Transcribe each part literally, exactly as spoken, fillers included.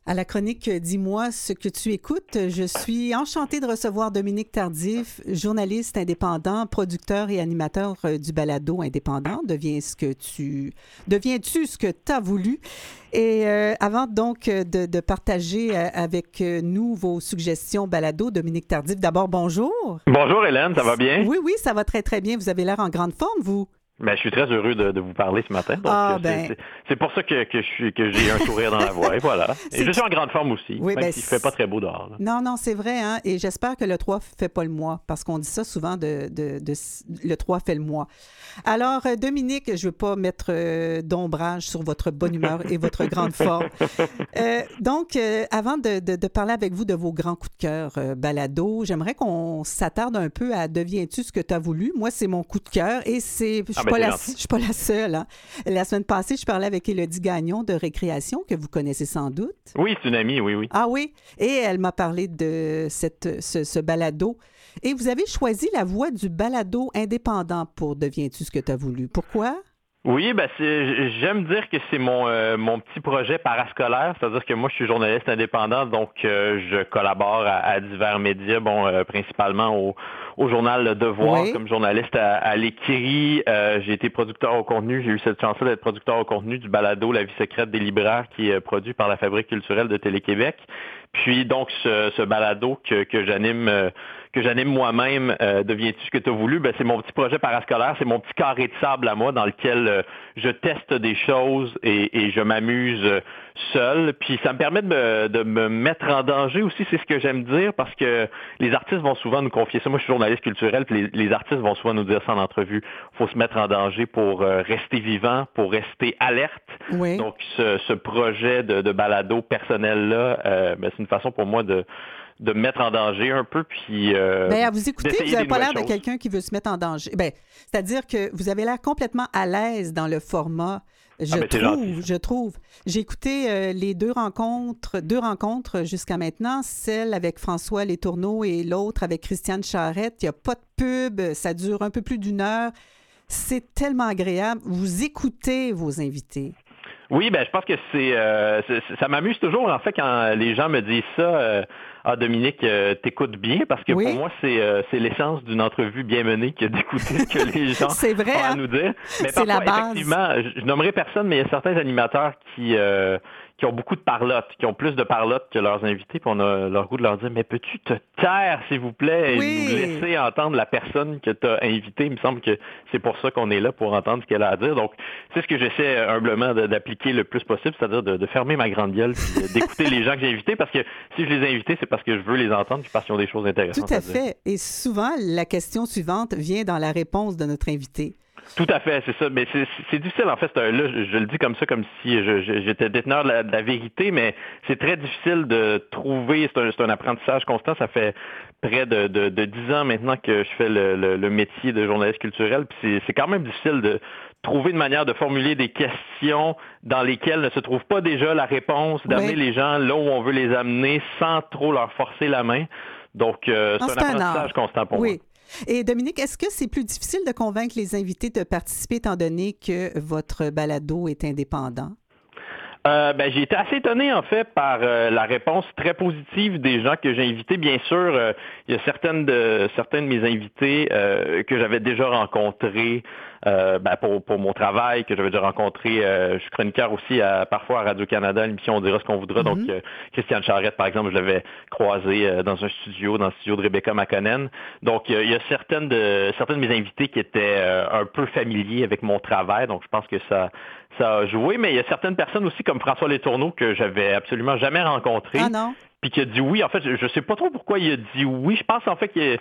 À la chronique Dis-moi ce que tu écoutes, je suis enchantée de recevoir Dominique Tardif, journaliste indépendant, producteur et animateur du balado indépendant. Deviens ce que tu, deviens-tu ce que tu as voulu? Et euh, avant donc de, de partager avec nous vos suggestions balado, Dominique Tardif, d'abord bonjour. Bonjour Hélène, ça va bien? Oui, oui, ça va très très bien. Vous avez l'air en grande forme, vous. Ben, je suis très heureux de, de vous parler ce matin. Donc, ah, c'est, ben... c'est, c'est pour ça que, que, je suis, que j'ai un sourire dans la voix. Et voilà. Et c'est... je suis en grande forme aussi, oui, même ben, s'il ne fait pas très beau dehors. Là. Non, non, c'est vrai. Hein? Et j'espère que le trois ne fait pas le mois, parce qu'on dit ça souvent, de, de, de, le trois fait le mois. Alors, Dominique, je ne veux pas mettre euh, d'ombrage sur votre bonne humeur et votre grande forme. Euh, donc, euh, avant de, de, de parler avec vous de vos grands coups de cœur euh, balado, j'aimerais qu'on s'attarde un peu à Deviens-tu ce que tu as voulu? Moi, c'est mon coup de cœur et c'est, je ne ah, ben, suis pas la seule. Hein. La semaine passée, je parlais avec Élodie Gagnon de Récréation, que vous connaissez sans doute. Oui, c'est une amie, oui, oui. Ah oui? Et elle m'a parlé de cette, ce, ce balado. Et vous avez choisi la voie du balado indépendant pour Deviens-tu ce que tu as voulu. Pourquoi? Oui, ben c'est, j'aime dire que c'est mon euh, mon petit projet parascolaire, c'est-à-dire que moi je suis journaliste indépendant, donc euh, je collabore à, à divers médias, bon euh, principalement au, au journal Le Devoir oui. comme journaliste à, à l'Écrit. Euh, j'ai été producteur au contenu, j'ai eu cette chance-là d'être producteur au contenu du balado La vie secrète des libraires qui est produit par la Fabrique culturelle de Télé-Québec. Puis donc ce, ce balado que, que j'anime euh, que j'anime moi-même, euh, Deviens-tu ce que tu as voulu, ben, c'est mon petit projet parascolaire, c'est mon petit carré de sable à moi dans lequel euh, je teste des choses et, et je m'amuse euh, seul. Puis ça me permet de me, de me mettre en danger aussi, c'est ce que j'aime dire, parce que les artistes vont souvent nous confier ça. Moi, je suis journaliste culturel, puis les, les artistes vont souvent nous dire ça en entrevue. Il faut se mettre en danger pour euh, rester vivant, pour rester alerte. Oui. Donc, ce, ce projet de, de balado personnel-là, euh, ben, c'est une façon pour moi de de me mettre en danger un peu, puis euh, Bien, à vous écouter, vous n'avez pas l'air de quelqu'un qui veut se mettre en danger. Bien, c'est-à-dire que vous avez l'air complètement à l'aise dans le format, je ah, ben, trouve, je trouve. J'ai écouté euh, les deux rencontres, deux rencontres jusqu'à maintenant, celle avec François Letourneau et l'autre avec Christiane Charette. Il n'y a pas de pub, ça dure un peu plus d'une heure. C'est tellement agréable. Vous écoutez vos invités. Oui, ben je pense que c'est, euh, c'est ça m'amuse toujours en fait quand les gens me disent ça. Euh, ah Dominique, euh, t'écoutes bien parce que oui. pour moi c'est euh, c'est l'essence d'une entrevue bien menée que d'écouter ce que les gens c'est vrai, ont à hein? nous dire. Mais c'est parfois, la base. effectivement, je, je nommerai personne, mais il y a certains animateurs qui euh, qui ont beaucoup de parlotte, qui ont plus de parlotte que leurs invités, puis on a leur goût de leur dire, mais peux-tu te taire, s'il vous plaît, et oui. nous laisser entendre la personne que tu as invitée? Il me semble que c'est pour ça qu'on est là, pour entendre ce qu'elle a à dire. Donc, c'est ce que j'essaie humblement de, d'appliquer le plus possible, c'est-à-dire de, de fermer ma grande gueule, puis d'écouter les gens que j'ai invités, parce que si je les ai invités, c'est parce que je veux les entendre, puis parce qu'ils ont des choses intéressantes Tout à, à à fait. dire. Et souvent, la question suivante vient dans la réponse de notre invité. Tout à fait, c'est ça. Mais c'est, c'est difficile, en fait. C'est un, là, je, je le dis comme ça, comme si je, je, j'étais déteneur de la, de la vérité, mais c'est très difficile de trouver. C'est un, c'est un apprentissage constant. Ça fait près de, de, de dix ans maintenant que je fais le, le, le métier de journaliste culturel. Puis c'est, c'est quand même difficile de trouver une manière de formuler des questions dans lesquelles ne se trouve pas déjà la réponse, d'amener oui. les gens là où on veut les amener sans trop leur forcer la main. Donc, euh, c'est, c'est un apprentissage un constant pour oui. moi. Et Dominique, est-ce que c'est plus difficile de convaincre les invités de participer étant donné que votre balado est indépendant? Euh, ben, j'ai été assez étonné, en fait, par euh, la réponse très positive des gens que j'ai invités. Bien sûr, euh, il y a certaines de, certains de mes invités euh, que j'avais déjà rencontrés euh, ben, pour, pour mon travail, que j'avais déjà rencontré. Euh, je suis chroniqueur aussi à, parfois à Radio-Canada, à l'émission On dira ce qu'on voudra. Mm-hmm. Donc, euh, Christiane Charette, par exemple, je l'avais croisé euh, dans un studio, dans le studio de Rebecca Makonnen. Donc, euh, il y a certaines de, certaines de mes invités qui étaient euh, un peu familiers avec mon travail. Donc, je pense que ça... ça a joué, mais il y a certaines personnes aussi, comme François Letourneau, que j'avais absolument jamais rencontré. Ah non? Puis qui a dit oui. En fait, je ne sais pas trop pourquoi il a dit oui. Je pense en fait que,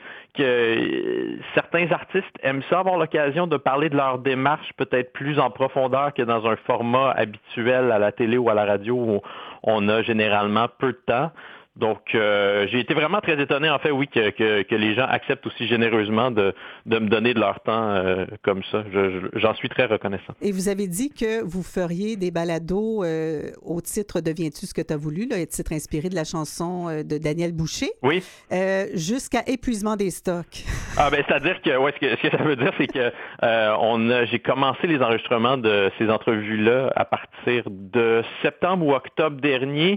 que certains artistes aiment ça, avoir l'occasion de parler de leur démarche peut-être plus en profondeur que dans un format habituel à la télé ou à la radio où on a généralement peu de temps. Donc, euh, j'ai été vraiment très étonné, en fait, oui, que, que, que les gens acceptent aussi généreusement de, de me donner de leur temps euh, comme ça. Je, je, j'en suis très reconnaissant. Et vous avez dit que vous feriez des balados euh, au titre Deviens-tu ce que tu as voulu, là, titre inspiré de la chanson euh, de Daniel Boucher. Oui. Euh, jusqu'à épuisement des stocks. Ah ben, c'est-à-dire que, ouais, ce que, ce que ça veut dire, c'est que euh, on a, j'ai commencé les enregistrements de ces entrevues-là à partir de septembre ou octobre dernier.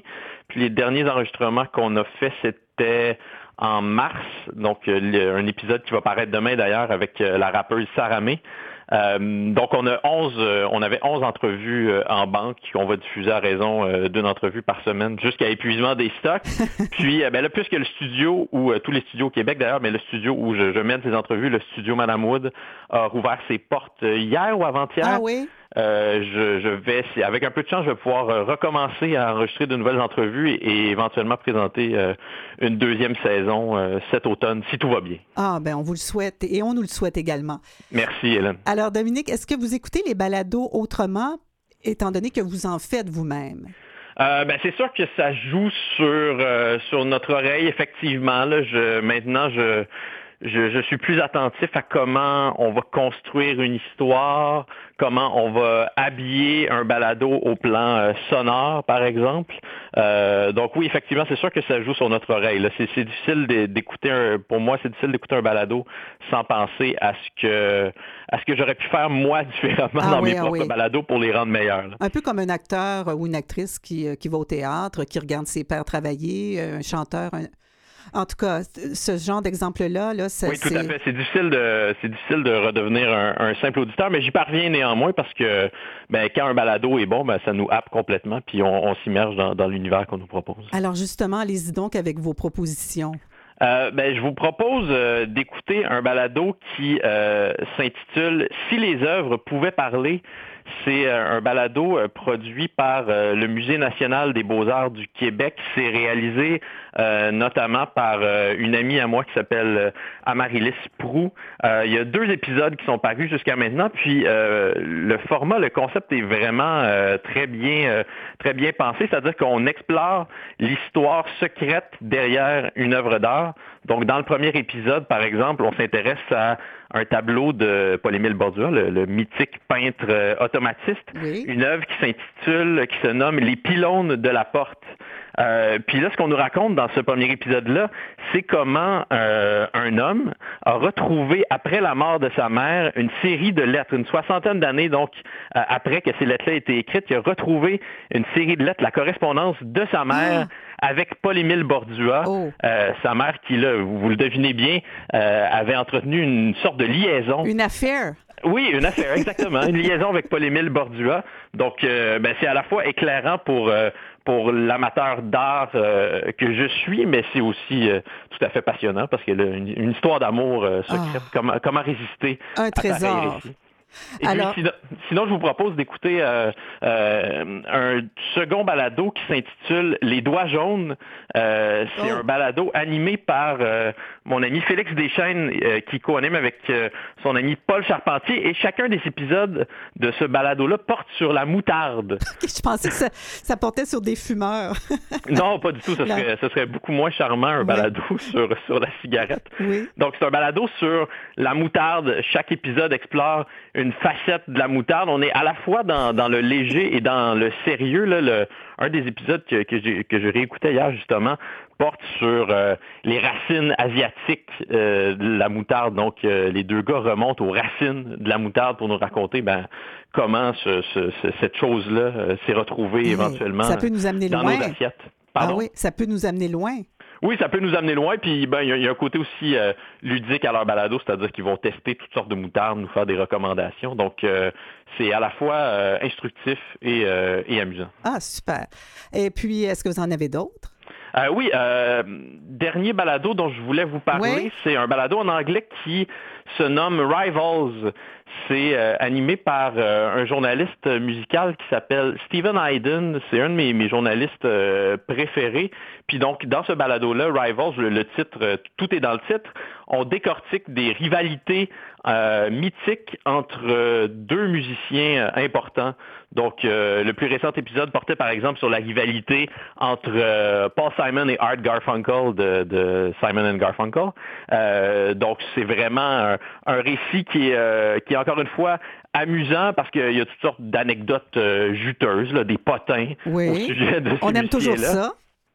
Puis les derniers enregistrements qu'on a faits, c'était en mars, donc le, un épisode qui va paraître demain d'ailleurs avec euh, la rappeuse Sarah May. Euh, donc on a onze, euh, on avait onze entrevues euh, en banque qu'on va diffuser à raison euh, d'une entrevue par semaine jusqu'à épuisement des stocks. Puis euh, ben là, puisque le studio ou euh, tous les studios au Québec d'ailleurs, mais le studio où je, je mène ces entrevues, le studio Madame Wood, a rouvert ses portes hier ou avant-hier. Ah oui? Euh, je, je vais, avec un peu de chance, je vais pouvoir euh, recommencer à enregistrer de nouvelles entrevues et, et éventuellement présenter euh, une deuxième saison euh, cet automne, si tout va bien. Ah, ben on vous le souhaite et on nous le souhaite également. Merci, Hélène. Alors, Dominique, est-ce que vous écoutez les balados autrement, étant donné que vous en faites vous-même? Euh, ben c'est sûr que ça joue sur euh, sur notre oreille, effectivement. Là, je, maintenant, je Je, je suis plus attentif à comment on va construire une histoire, comment on va habiller un balado au plan euh, sonore, par exemple. Euh, donc oui, effectivement, c'est sûr que ça joue sur notre oreille. Là. C'est, c'est difficile d'écouter un, pour moi, c'est difficile d'écouter un balado sans penser à ce que à ce que j'aurais pu faire moi différemment ah dans oui, mes ah propres oui. balados pour les rendre meilleurs. Là. Un peu comme un acteur ou une actrice qui, qui va au théâtre, qui regarde ses pairs travailler, un chanteur. Un... En tout cas, ce genre d'exemple-là, là, ça, oui, tout c'est... à fait. C'est difficile de, c'est difficile de redevenir un, un simple auditeur, mais j'y parviens néanmoins parce que ben, quand un balado est bon, ben, ça nous happe complètement, puis on, on s'immerge dans, dans l'univers qu'on nous propose. Alors justement, allez-y donc avec vos propositions. Euh, ben, je vous propose euh, d'écouter un balado qui euh, s'intitule « Si les œuvres pouvaient parler ». C'est un balado produit par le Musée national des beaux-arts du Québec. C'est réalisé euh, notamment par euh, une amie à moi qui s'appelle Amaryllis Proulx. Euh, il y a deux épisodes qui sont parus jusqu'à maintenant, puis euh, le format, le concept est vraiment euh, très bien, euh, très bien pensé, c'est-à-dire qu'on explore l'histoire secrète derrière une œuvre d'art. Donc, dans le premier épisode, par exemple, on s'intéresse à un tableau de Paul-Émile Bordua, le, le mythique peintre euh, automatiste, oui. Une œuvre qui s'intitule, qui se nomme « Les pylônes de la porte ». Euh, puis là, ce qu'on nous raconte dans ce premier épisode-là, c'est comment euh, un homme a retrouvé, après la mort de sa mère, une série de lettres, une soixantaine d'années, donc, euh, après que ces lettres-là aient été écrites, il a retrouvé une série de lettres, la correspondance de sa mère ah. avec Paul-Émile Bordua, oh. euh, sa mère qui, là, vous, vous le devinez bien, euh, avait entretenu une sorte de liaison. Une affaire. Oui, une affaire, exactement. Une liaison avec Paul-Émile Bordua. Donc, euh, ben, c'est à la fois éclairant pour, euh, pour l'amateur d'art euh, que je suis, mais c'est aussi euh, tout à fait passionnant parce qu'il y a une, une histoire d'amour euh, secrète. Oh. Comment, comment résister Un à trésor. récit. Et Alors... puis, sinon, sinon, je vous propose d'écouter euh, euh, un second balado qui s'intitule « Les doigts jaunes ». Euh, c'est oh. un balado animé par euh, mon ami Félix Deschênes euh, qui co-anime avec euh, son ami Paul Charpentier. Et chacun des épisodes de ce balado-là porte sur la moutarde. Je pensais que ça, ça portait sur des fumeurs. Non, pas du tout. Ce serait, ce serait beaucoup moins charmant, un oui. balado sur, sur la cigarette. Oui. Donc, c'est un balado sur la moutarde. Chaque épisode explore une facette de la moutarde. On est à la fois dans, dans le léger et dans le sérieux. Là, le, un des épisodes que, que, j'ai, que je réécoutais hier, justement, porte sur euh, les racines asiatiques euh, de la moutarde. Donc, euh, les deux gars remontent aux racines de la moutarde pour nous raconter ben, comment ce, ce, ce, cette chose-là euh, s'est retrouvée hey, éventuellement ça peut nous amener dans loin. nos assiettes. Pardon? Ah oui, ça peut nous amener loin. Oui, ça peut nous amener loin, puis ben il y, y a un côté aussi euh, ludique à leur balado, c'est-à-dire qu'ils vont tester toutes sortes de moutardes, nous faire des recommandations. Donc, euh, c'est à la fois euh, instructif et, euh, et amusant. Ah, super. Et puis, est-ce que vous en avez d'autres? Euh, oui, euh, dernier balado dont je voulais vous parler, oui? C'est un balado en anglais qui se nomme Rivals. C'est euh, animé par euh, un journaliste musical qui s'appelle Stephen Hayden. C'est un de mes, mes journalistes euh, préférés. Puis donc, dans ce balado-là, Rivals, le, le titre, euh, tout est dans le titre, on décortique des rivalités euh, mythiques entre euh, deux musiciens euh, importants. Donc, euh, le plus récent épisode portait par exemple sur la rivalité entre euh, Paul Simon et Art Garfunkel de, de Simon and Garfunkel. Euh, donc, c'est vraiment un, un récit qui est, euh, qui est encore une fois amusant parce qu'il y a toutes sortes d'anecdotes euh, juteuses, là, des potins oui. au sujet de ces On aime toujours ça.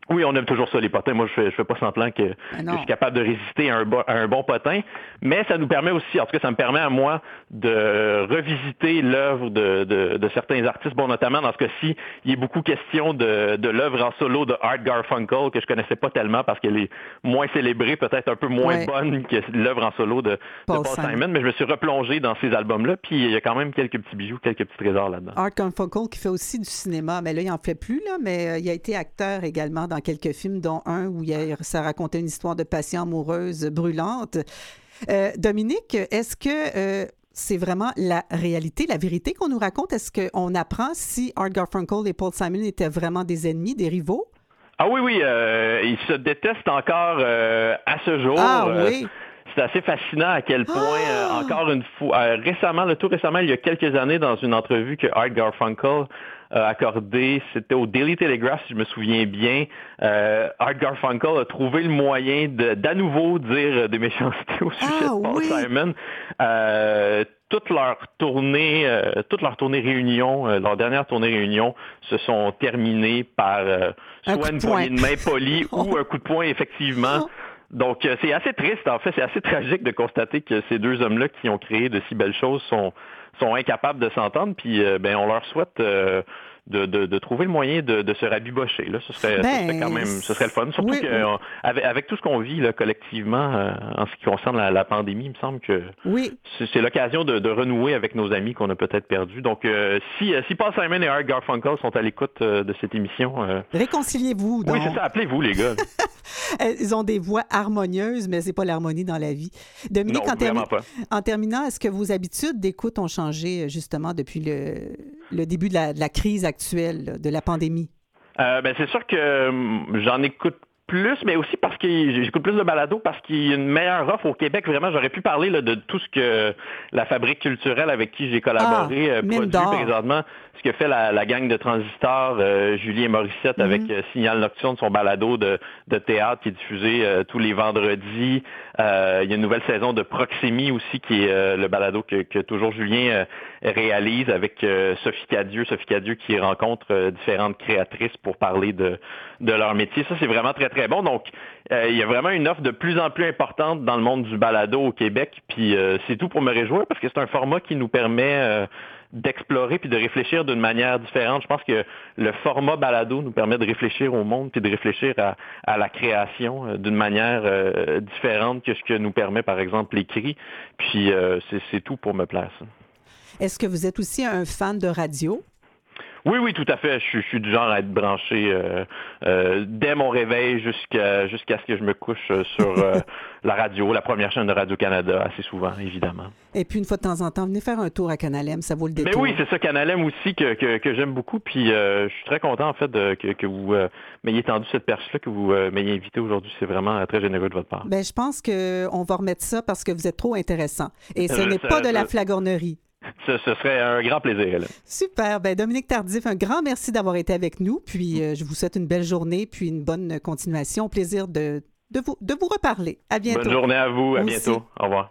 Oui, on aime toujours ça, les potins. Moi, je fais, je fais pas semblant que, que je suis capable de résister à un, bo- à un bon potin. Mais ça nous permet aussi, en tout cas, ça me permet à moi de revisiter l'œuvre de, de, de certains artistes. Bon, notamment dans ce cas-ci, il est beaucoup question de, de l'œuvre en solo de Art Garfunkel, que je connaissais pas tellement parce qu'elle est moins célébrée, peut-être un peu moins ouais. bonne que l'œuvre en solo de Paul, de Paul Simon. Simon. Mais je me suis replongé dans ces albums-là, puis il y a quand même quelques petits bijoux, quelques petits trésors là-dedans. Art Garfunkel qui fait aussi du cinéma, mais là, il en fait plus, là, mais euh, il a été acteur également dans quelques films, dont un où il a, ça racontait une histoire de passion amoureuse brûlante. Euh, Dominique, est-ce que euh, c'est vraiment la réalité, la vérité qu'on nous raconte? Est-ce qu'on apprend si Art Garfunkel et Paul Simon étaient vraiment des ennemis, des rivaux? Ah oui, oui, euh, ils se détestent encore euh, à ce jour. Ah oui? Euh, c'est assez fascinant à quel point, ah! euh, encore une fois, euh, récemment, le tout récemment, il y a quelques années, dans une entrevue que Art Garfunkel a accordée, c'était au Daily Telegraph, si je me souviens bien, euh, Art Garfunkel a trouvé le moyen de, d'à nouveau dire des méchancetés au sujet ah, de Paul oui? Simon. Euh, toute leur tournée, euh, toute leur tournée réunion, euh, leur dernière tournée réunion, se sont terminées par euh, soit une poignée de main polie ou un coup de poing, effectivement. Oh. Donc, euh, c'est assez triste, en fait, c'est assez tragique de constater que ces deux hommes-là qui ont créé de si belles choses sont, sont incapables de s'entendre, puis euh, ben, on leur souhaite euh, de, de, de trouver le moyen de, de se rabibocher. Là. Ce, serait, ben, ce serait quand même, ce serait le fun. Surtout oui, qu'avec oui. avec tout ce qu'on vit là, collectivement euh, en ce qui concerne la, la pandémie, il me semble que oui. c'est, c'est l'occasion de, de renouer avec nos amis qu'on a peut-être perdus. Donc, euh, si, si Paul Simon et Art Garfunkel sont à l'écoute euh, de cette émission... Euh... Réconciliez-vous, donc. Oui, c'est ça, appelez-vous, les gars. Ils ont des voix harmonieuses, mais c'est pas l'harmonie dans la vie. Dominique, non, en, termi- pas. en terminant, est-ce que vos habitudes d'écoute ont changé justement depuis le, le début de la, de la crise actuelle, de la pandémie? Euh, ben, c'est sûr que hum, j'en écoute plus, mais aussi parce que j'écoute plus de balado, parce qu'il y a une meilleure offre au Québec. Vraiment, j'aurais pu parler là, de tout ce que la fabrique culturelle avec qui j'ai collaboré ah, euh, produit d'or. présentement, ce que fait la, la gang de Transistor, euh, Julie et Morissette, mm-hmm. avec euh, Signal Nocturne, son balado de, de théâtre qui est diffusé euh, tous les vendredis. Euh, il y a une nouvelle saison de Proxémie aussi, qui est euh, le balado que, que toujours Julien euh, réalise avec euh, Sophie Cadieux, Sophie Cadieux qui rencontre euh, différentes créatrices pour parler de, de leur métier. Ça, c'est vraiment très, très bon. Donc, euh, il y a vraiment une offre de plus en plus importante dans le monde du balado au Québec. Puis, euh, c'est tout pour me réjouir parce que c'est un format qui nous permet euh, d'explorer puis de réfléchir d'une manière différente. Je pense que le format balado nous permet de réfléchir au monde puis de réfléchir à, à la création euh, d'une manière euh, différente que ce que nous permet, par exemple, l'écrit. Puis, euh, c'est, c'est tout pour me plaire, ça. Est-ce que vous êtes aussi un fan de radio? Oui, oui, tout à fait. Je suis, je suis du genre à être branché euh, euh, dès mon réveil jusqu'à jusqu'à ce que je me couche sur euh, la radio, la première chaîne de Radio-Canada, assez souvent, évidemment. Et puis, une fois de temps en temps, venez faire un tour à Canal M, ça vaut le détour. Mais oui, c'est ça, Canal M aussi, que, que, que j'aime beaucoup. Puis, euh, je suis très content, en fait, de, que, que vous euh, m'ayez tendu cette perche-là, que vous euh, m'ayez invité aujourd'hui. C'est vraiment euh, très généreux de votre part. Bien, je pense qu'on va remettre ça parce que vous êtes trop intéressant. Et ce je, n'est ça, pas de ça, la flagornerie. Ce, ce serait un grand plaisir. Là. Super. Ben, Dominique Tardif, un grand merci d'avoir été avec nous. Puis, euh, je vous souhaite une belle journée puis une bonne continuation. Au plaisir de, de, vous, de vous reparler. À bientôt. Bonne journée à vous. À Aussi. bientôt. Au revoir.